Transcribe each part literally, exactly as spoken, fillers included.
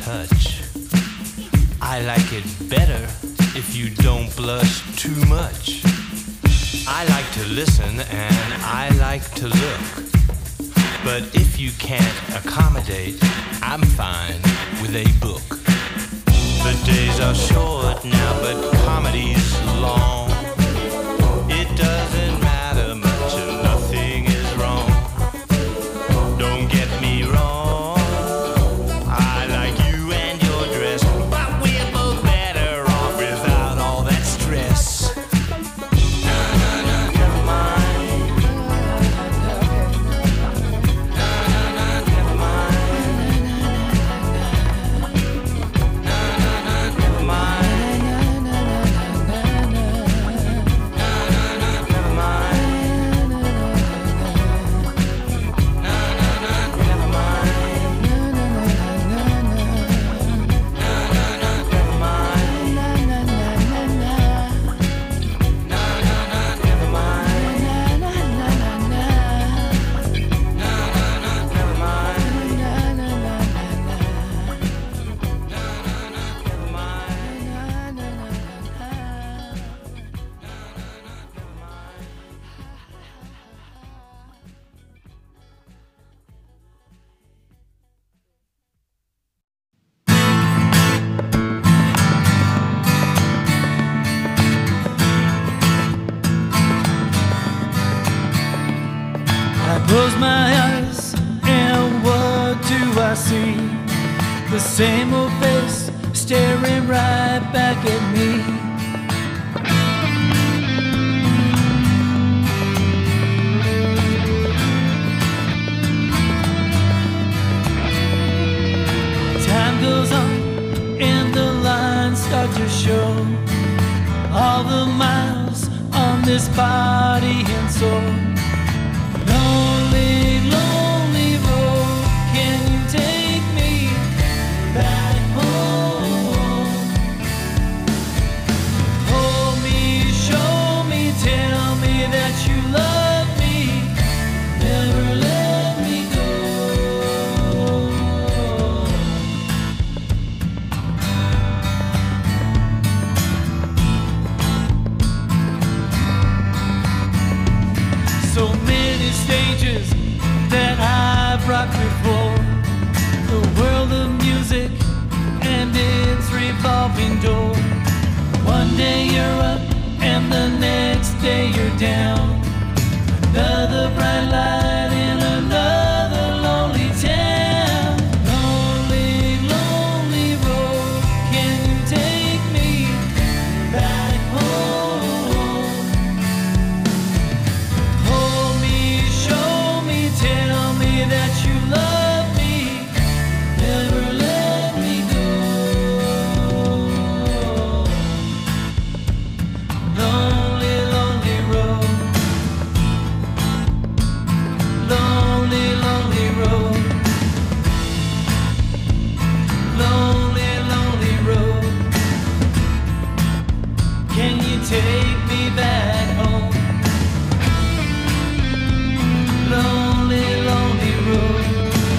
touch. I like it better if you don't blush too much. I like to listen and I like to look. But if you can't accommodate, I'm fine with a book. The days are short now, but comedy's long. It doesn't matter much and nothing is wrong. Don't get me wrong, I like you and your dress, but we're both better off without all that stress. Na na na, never mind. Na na na, never mind. Na na na, never mind. Na na na, never mind. Na na na, never mind. Na na na, never mind. Na na na, never mind. Na na na, never mind. I close my eyes and what do I see? The same old face staring right back at me. Time goes on and the lines start to show all the miles on this body and soul. Lonely, lonely road, can you take me back home? Hold me, show me, tell me that you love me, never let me go. So many stages that I've rocked before, the world of music and its revolving door. One day you're up and the next day you're down. Another bright light in another lonely town. Lonely, lonely road, can you take me back home? Hold me, show me, tell me that you love me, never let me go. Lonely, lonely road. Lonely, lonely road. Lonely, lonely road. Can you take me back home? Lonely, lonely road.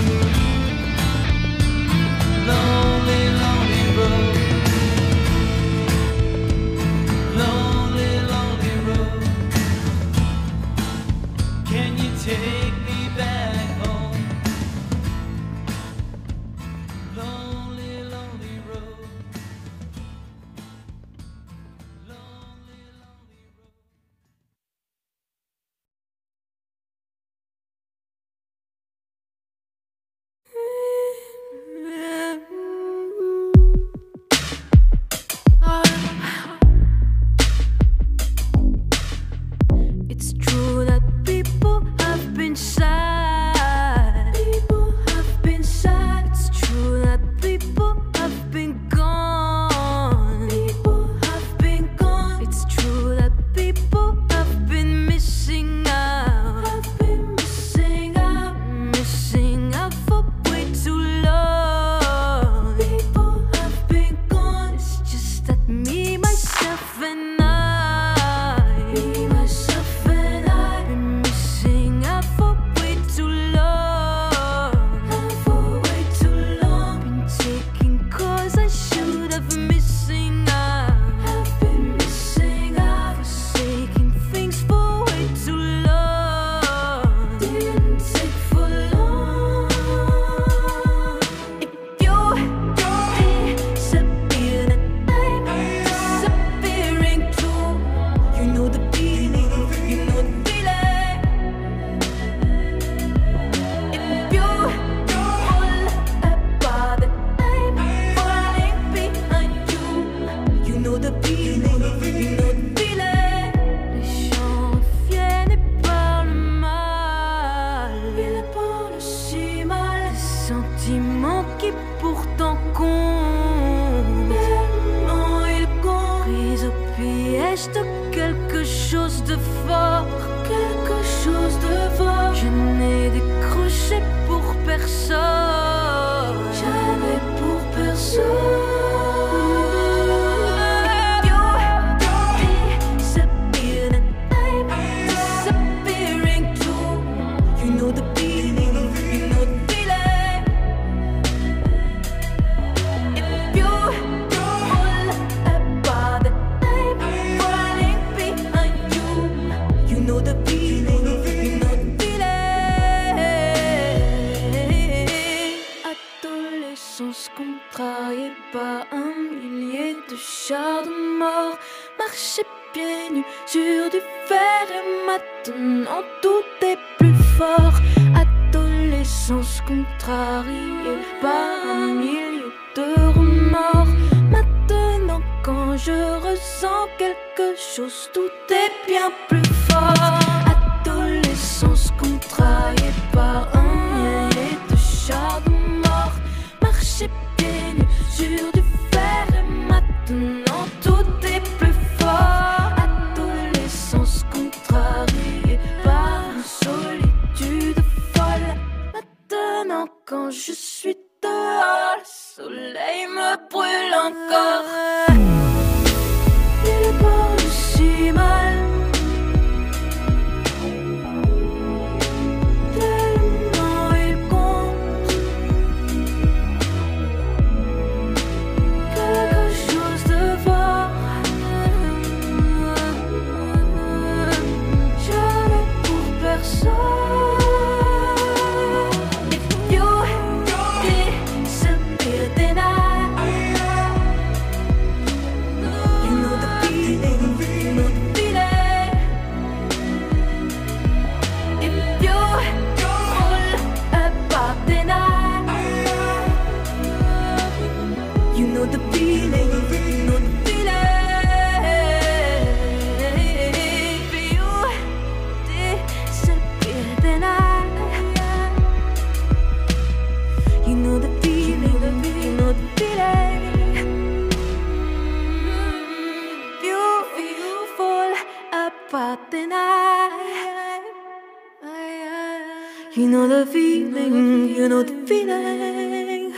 flèche de quelque chose de fort, quelque chose de fort. Je n'ai décroché pour personne, jamais pour personne. Contrarié par un millier de chars de mort, marcher pieds nus sur du fer et maintenant tout est plus fort. Adolescence contrariée par un millier de remords, maintenant quand je ressens quelque chose, tout est bien plus fort. Adolescence contrariée par un millier de chars de mort, marcher pieds nus sur du fer et maintenant tout est plus fort. Adolescence contrariée par une solitude folle, maintenant quand je suis dehors, le soleil me brûle encore. Il parle si mal, tellement il compte quelque chose de fort, jamais pour personne. If you disappear then I, you know the feeling, you know the feeling. If you fall apart then I, you know the feeling, you know the feeling. If you disappear then I, you know the feeling, you know the feeling. If you, if you fall apart then I, you know the feeling, you know the feeling.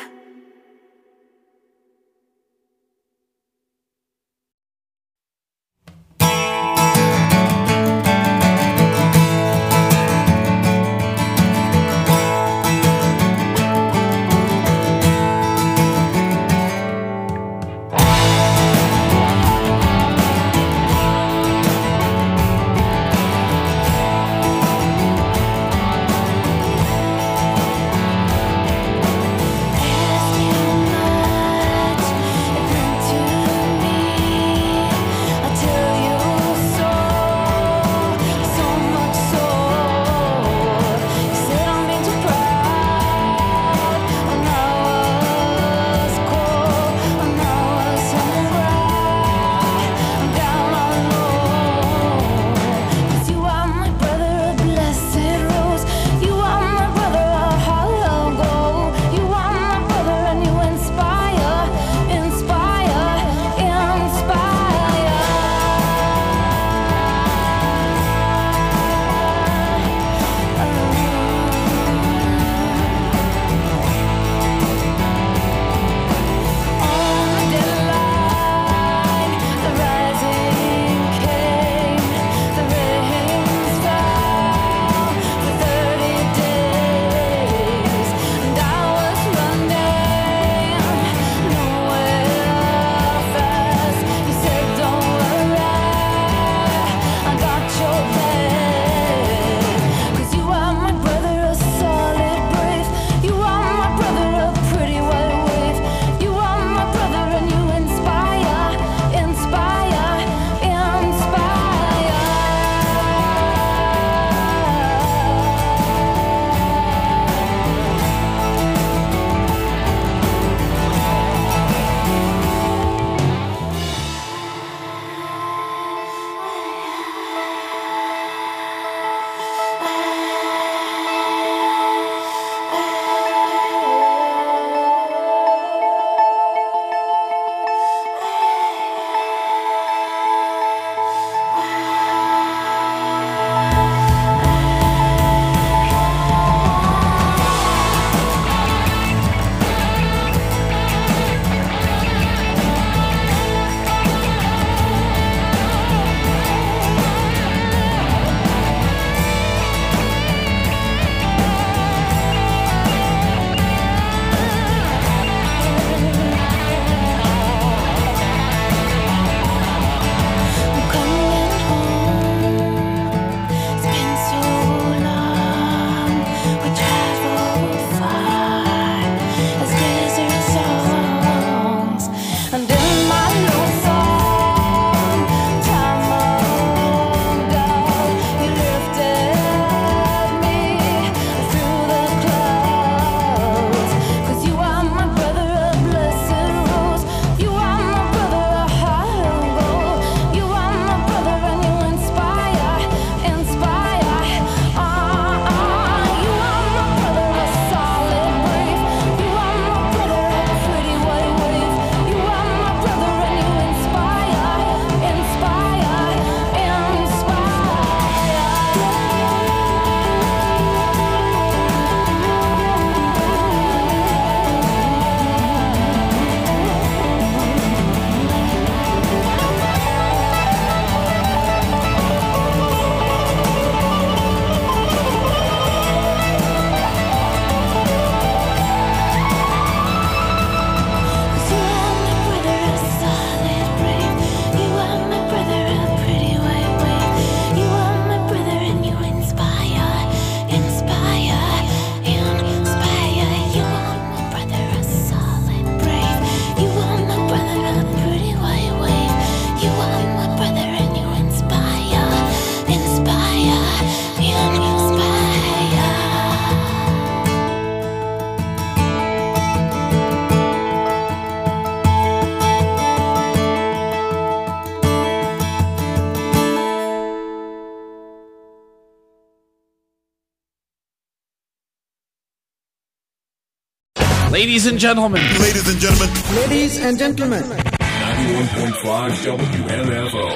Ladies and gentlemen. Ladies and gentlemen. Ladies and gentlemen. ninety-one point five W M F O.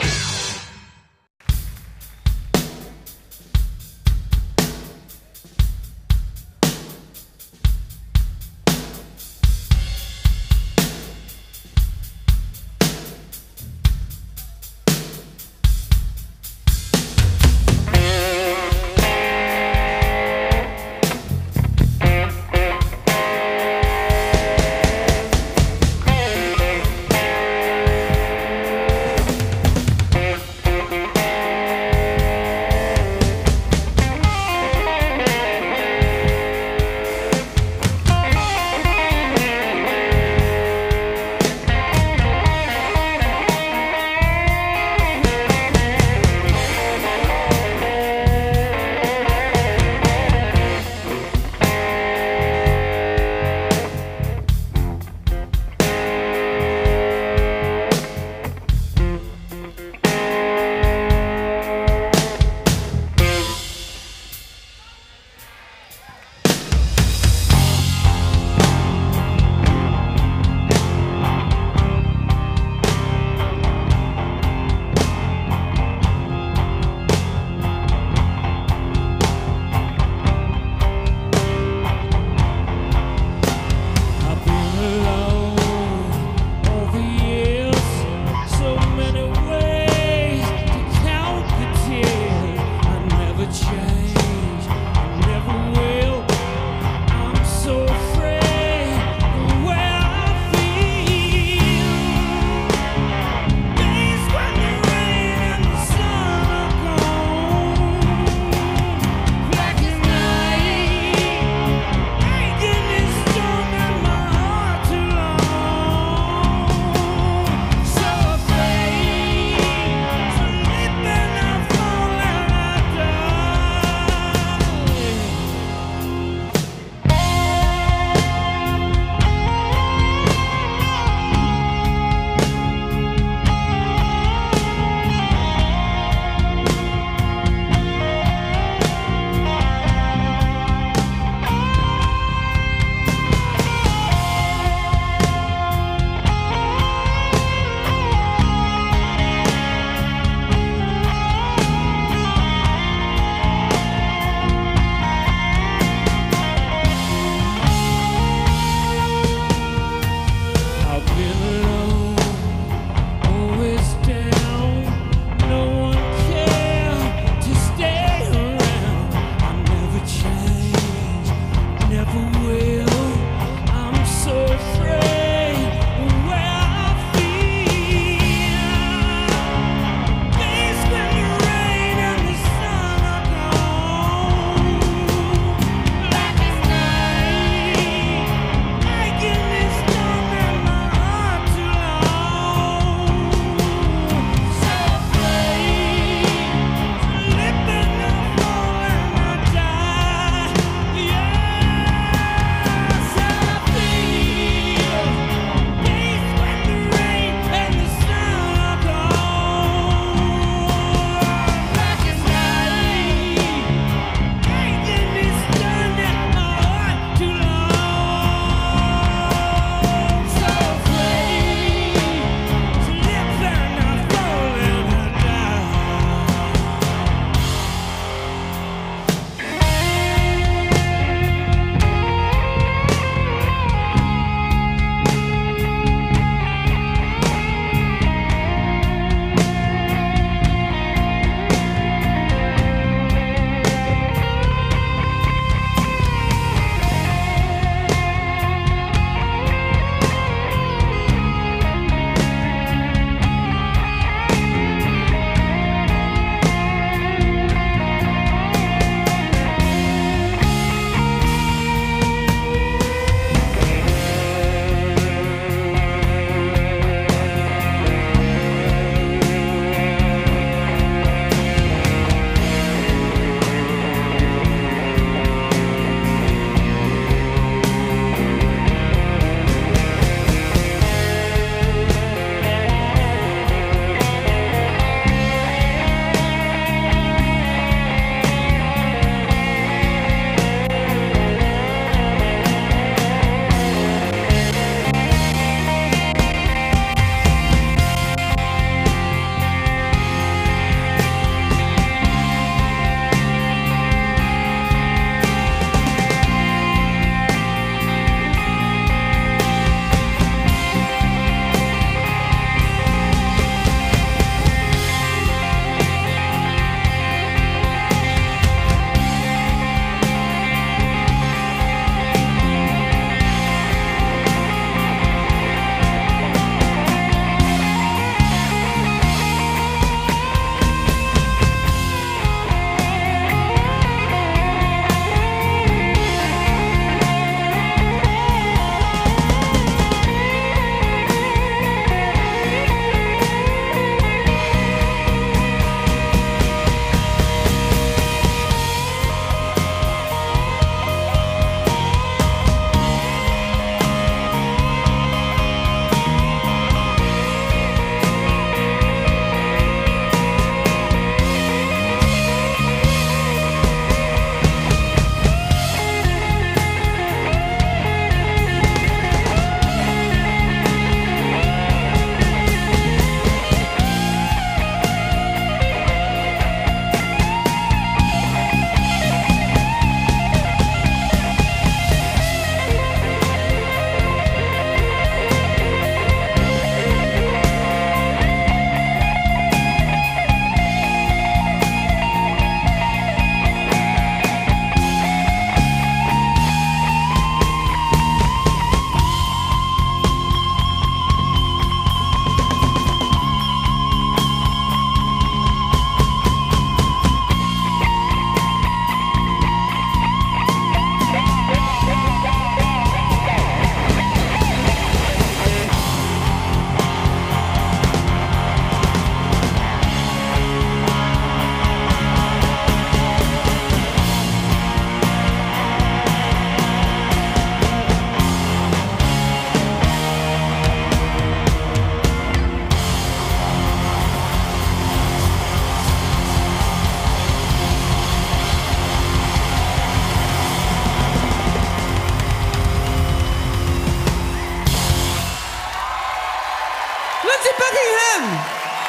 Nancy Buckingham.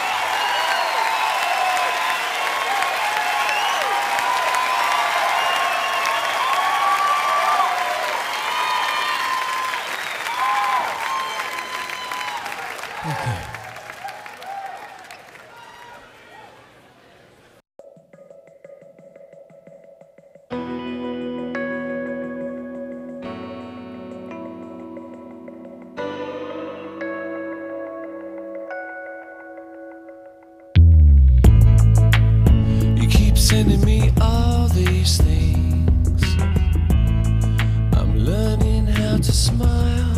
Sending me all these things. I'm learning how to smile.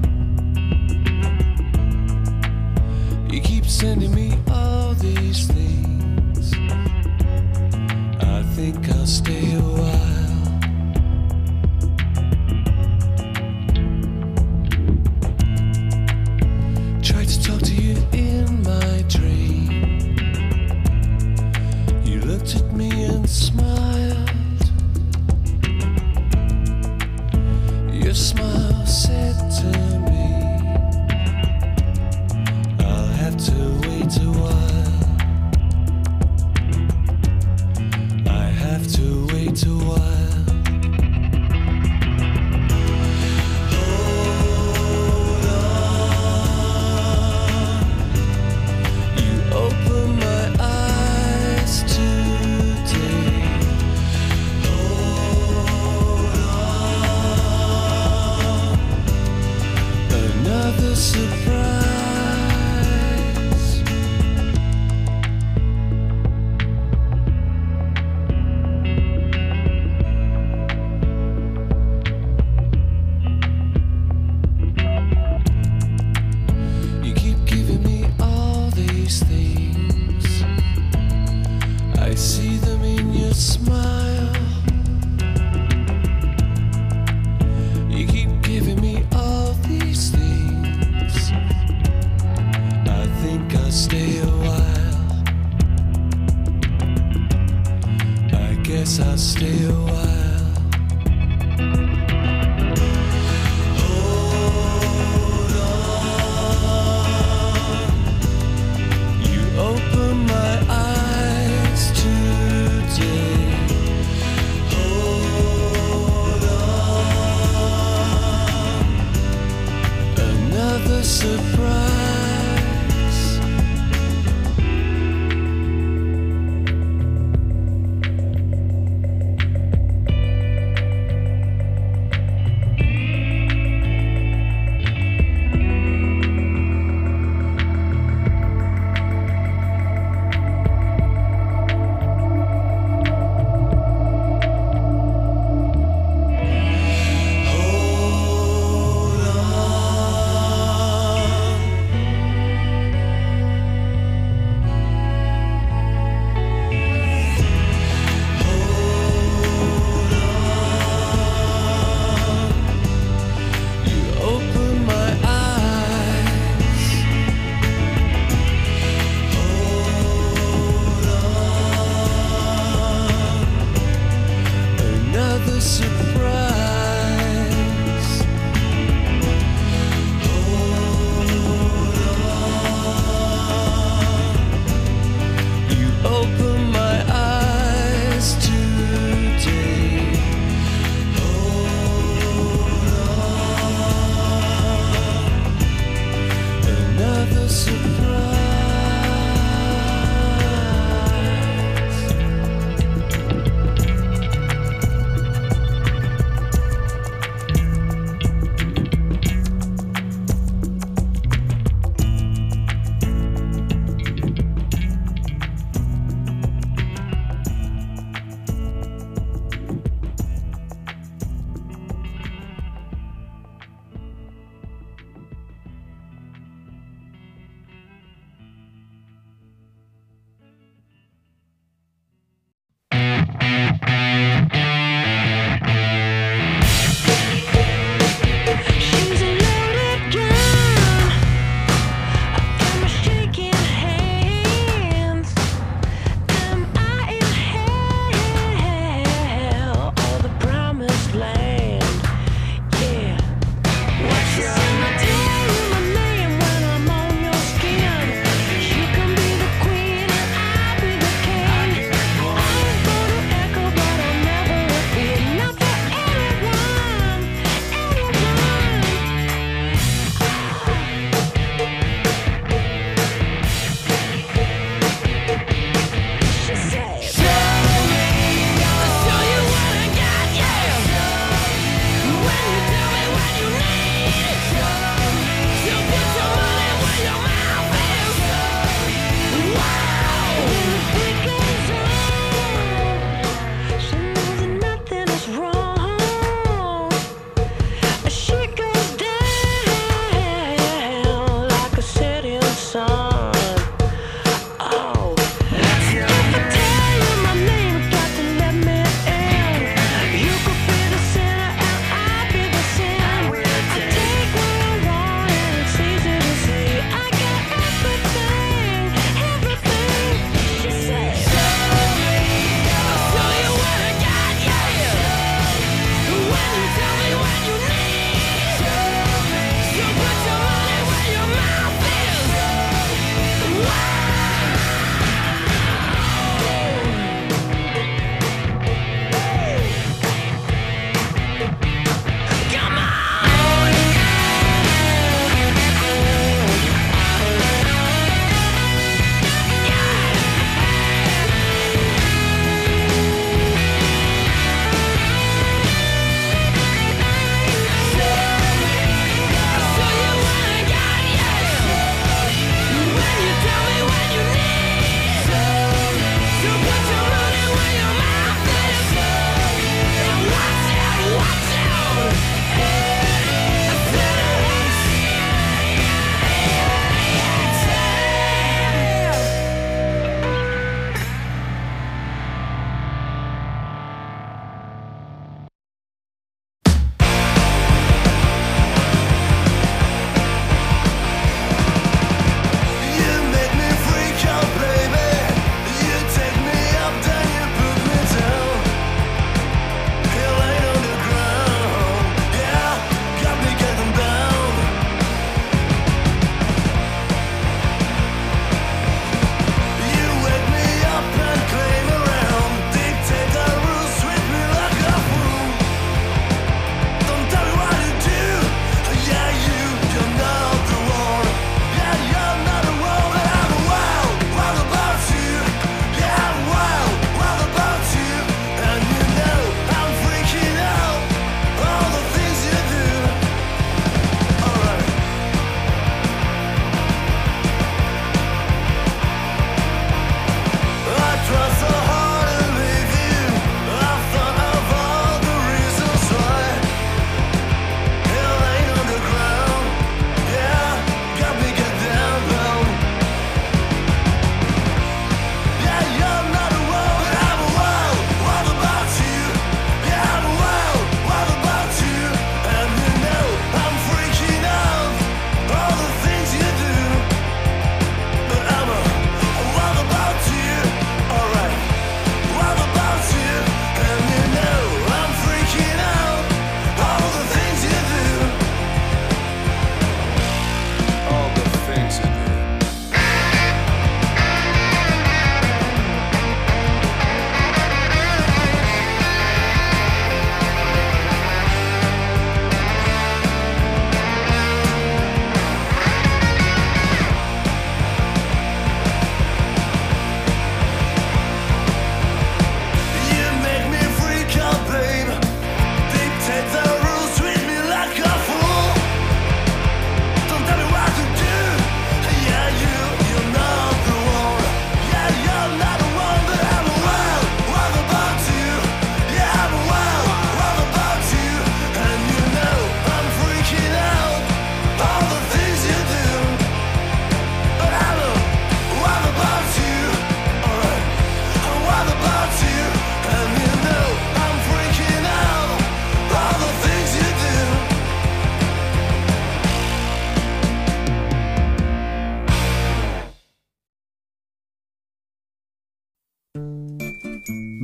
You keep sending me all these things. I think I'll stay a while. Tried to talk to you in my dream. You looked at me and smiled. Your smile said to me, I'll have to wait a while. I have to wait a while. Hold on. You open my eyes today. Hold on. Another surprise. You keep giving me all these things. I see them in your smile. You keep giving me all these things. I think I'll stay a while. I guess I'll stay a while. Hold on. You open my eyes today. Hold on. Another surprise. Hold on.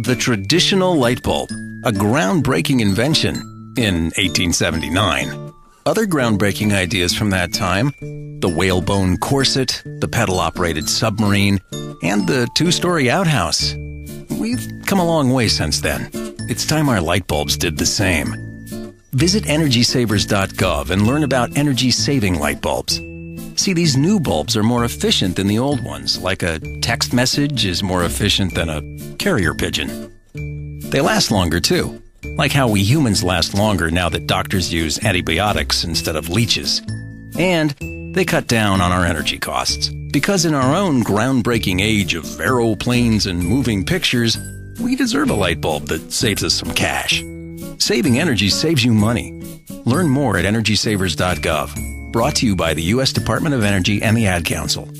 the traditional light bulb, a groundbreaking invention in eighteen seventy-nine. Other groundbreaking ideas from that time: the whalebone corset, the pedal-operated submarine, and the two-story outhouse. We've come a long way since then. It's time our light bulbs did the same. Visit energy savers dot gov and learn about energy-saving light bulbs. See, these new bulbs are more efficient than the old ones, like a text message is more efficient than a carrier pigeon. They last longer, too, like how we humans last longer now that doctors use antibiotics instead of leeches. And they cut down on our energy costs, because in our own groundbreaking age of aeroplanes and moving pictures, we deserve a light bulb that saves us some cash. Saving energy saves you money. Learn more at energy savers dot gov. Brought to you by the U S Department of Energy and the Ad Council.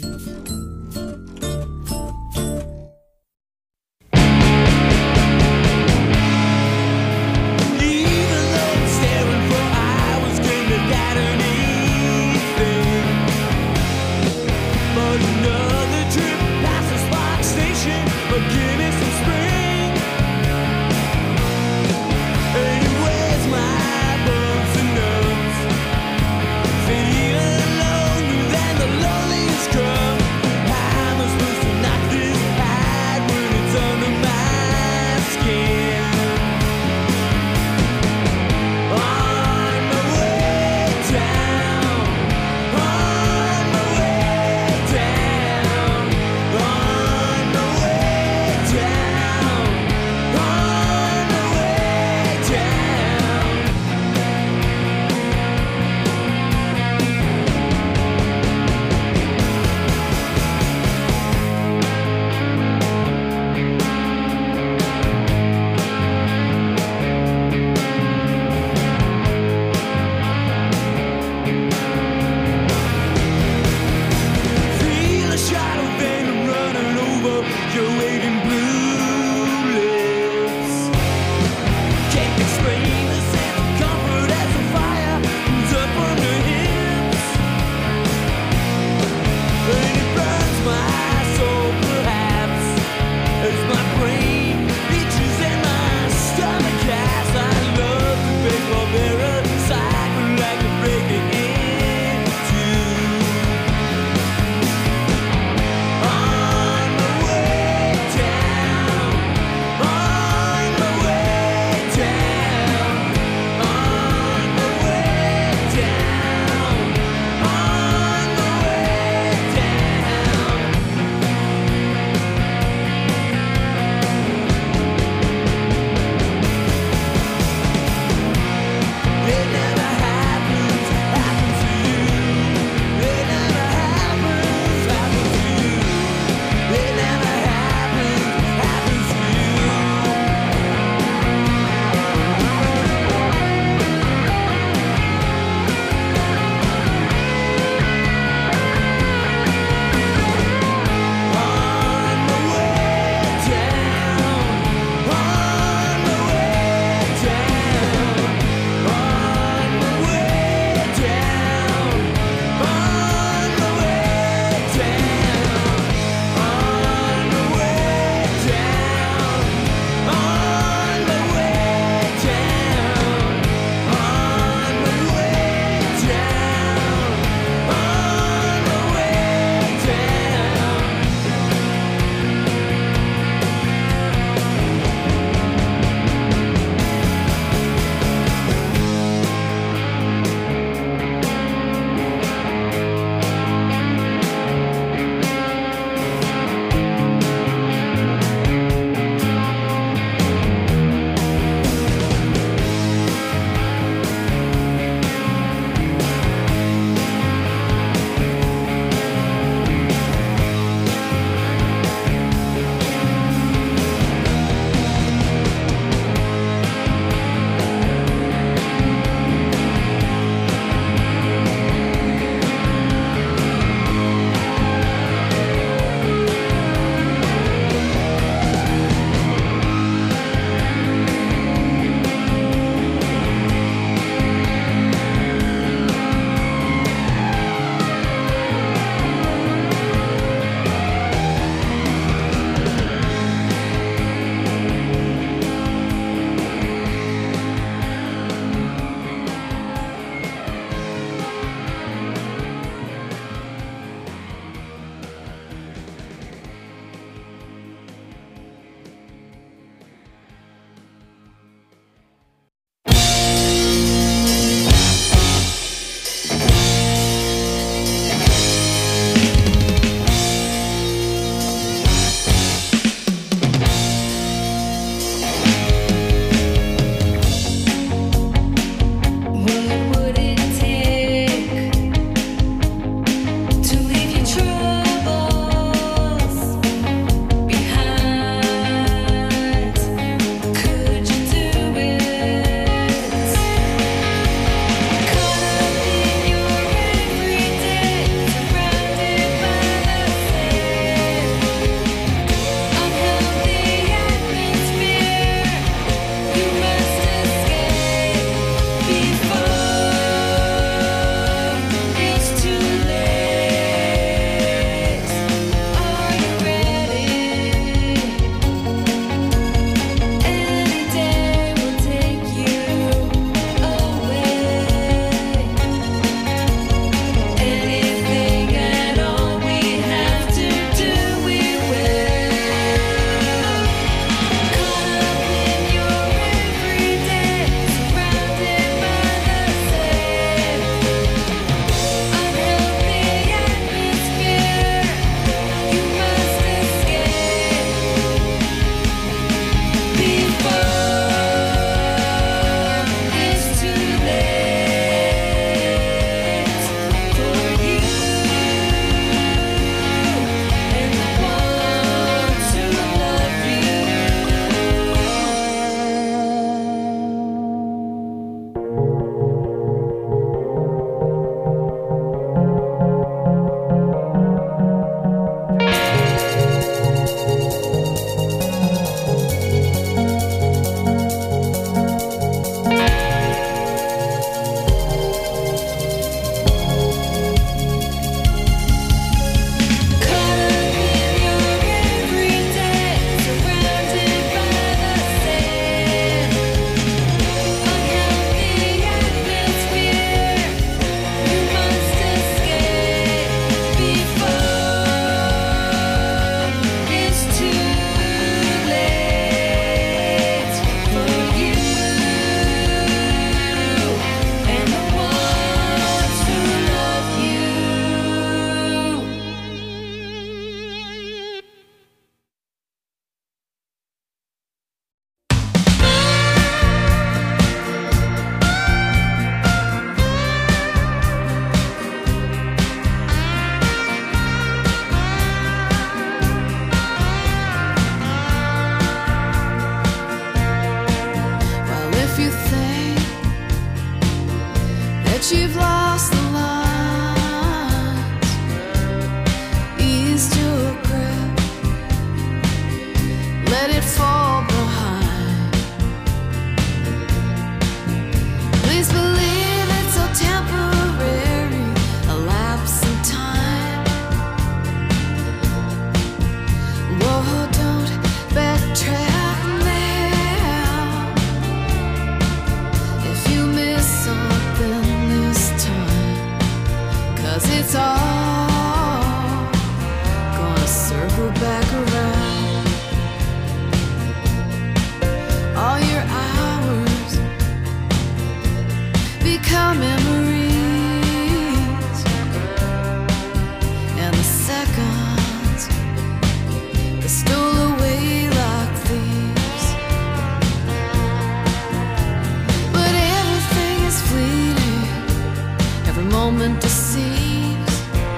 heart deceives.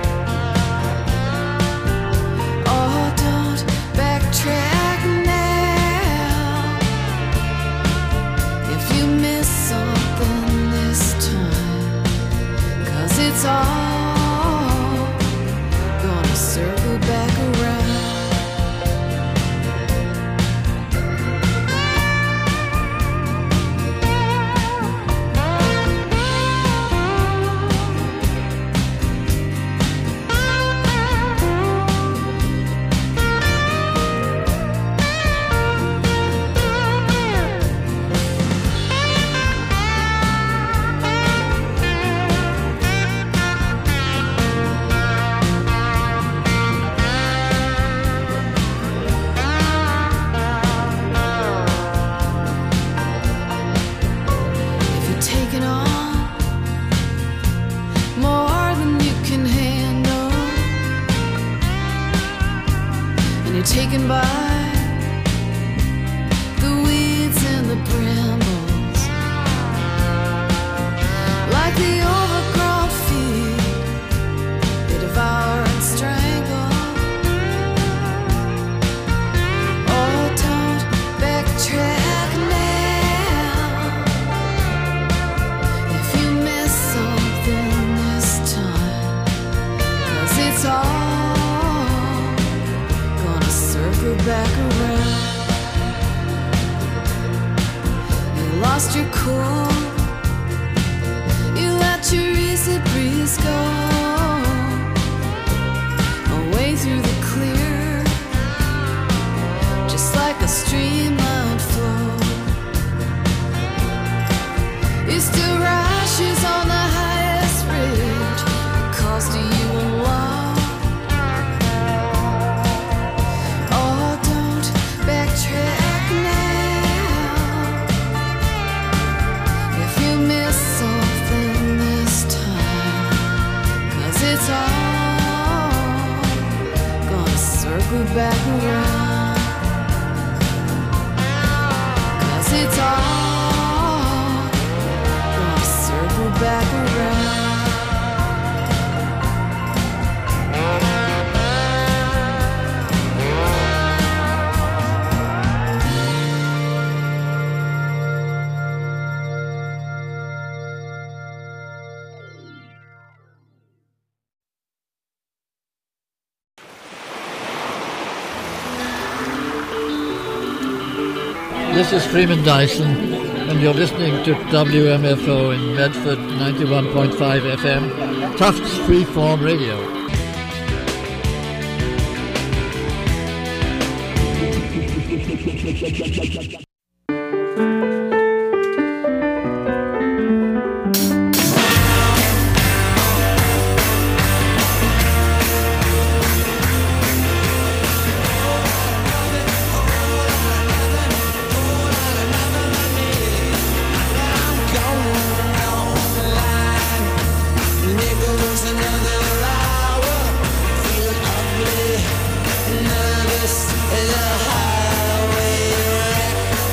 Oh, don't backtrack now. If you miss something this time, 'cause it's all gonna circle back around. Taken by the weeds and the brambles, like the overgrown feet, they devour and strangle. Oh, don't backtrack now. If you miss something this time, 'cause it's all circle back around. You lost your cool, you let your easy breeze go away through the clear, just like a streamlined flow. You still rashes on the highest ridge, because to you alone. Backtrack now. If you miss something this time, 'cause it's all gonna circle back around. 'Cause it's all gonna circle back around. This is Freeman Dyson, and you're listening to W M F O in Medford, ninety-one point five F M, Tufts Freeform Radio. Nervous as a highway wreck.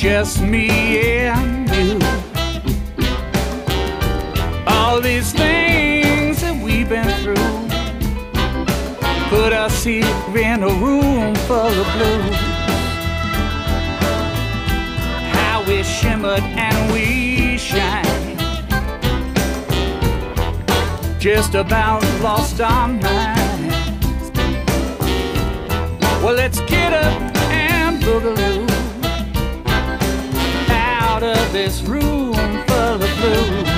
just me and you. All these things that we've been through put us here in a room full of blues. How we shimmered and we shine, just about lost our minds. Well, let's get up and boogaloo out of this room full of blues.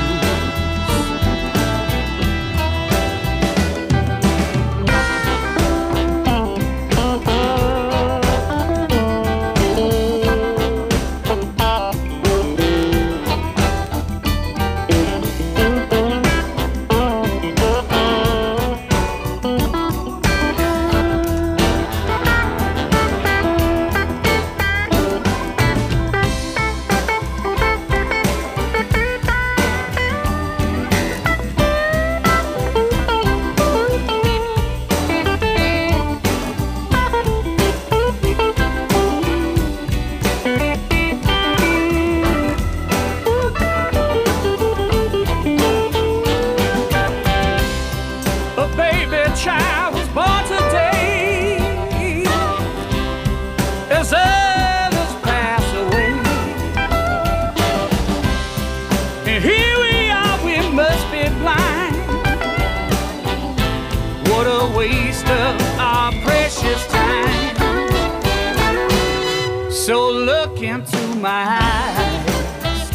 So look into my eyes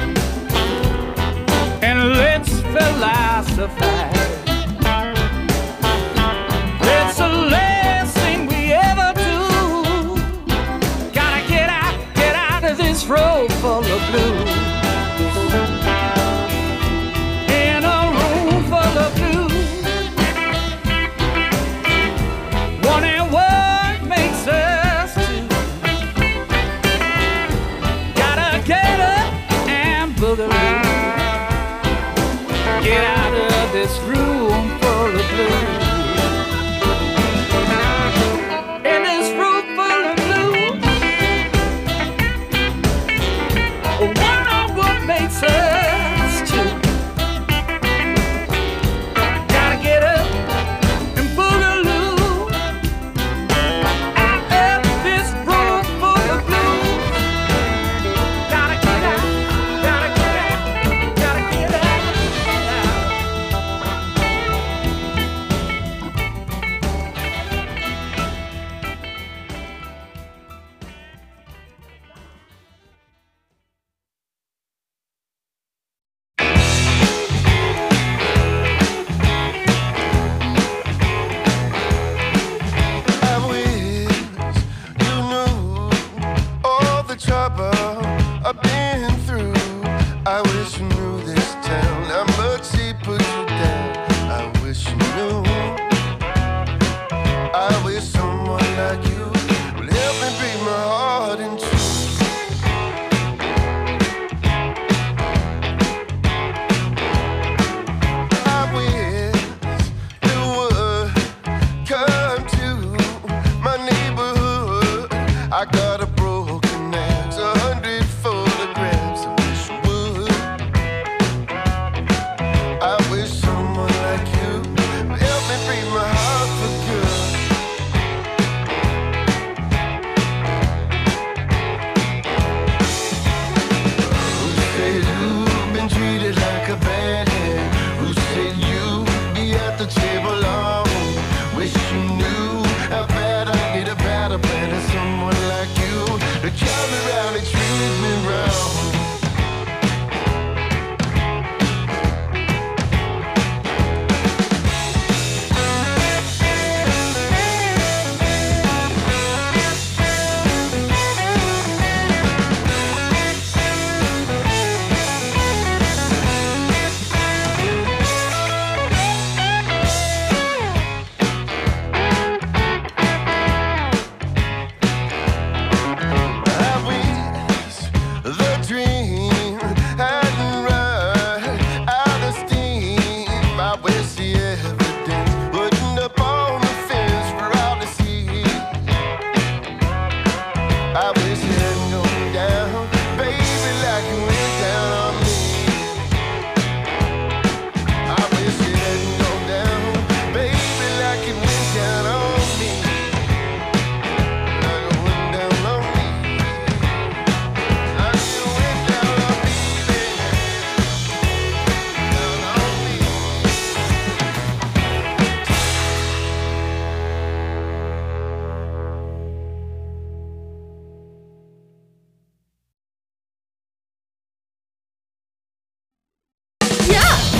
and let's philosophize. It's the last thing we ever do. Gotta get out, get out of this road full of blues. In a room full of blues, wondering what makes us two. Get up and boogaloo, get out of this room full of blues. In this room full of blues, I wonder what makes us two. Gotta get up and boogaloo out of this room full of blues.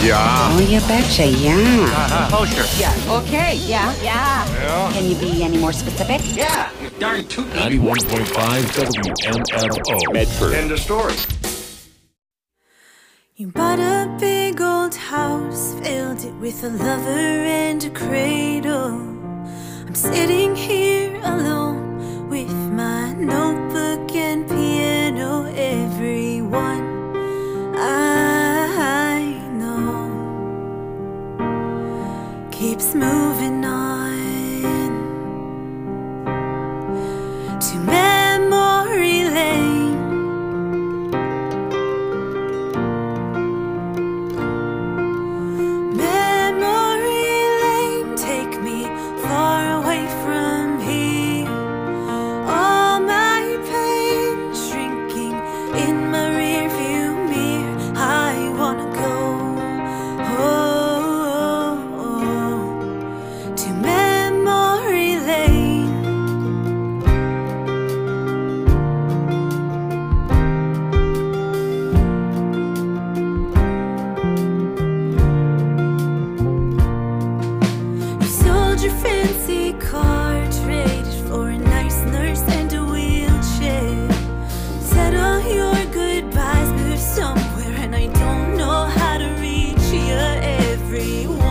Yeah. Oh, you betcha, yeah. Kosher. Yeah. Okay, yeah, yeah. Yeah. Can you be any more specific? Yeah. You darn tootin'. ninety-one point five W M F O. Medford. End of story. You bought a big old house, filled it with a lover and a cradle. I'm sitting here alone with my notebook and piano. Everyone I know keeps moving on to memory lane. Somewhere and I don't know how to reach you. Everyone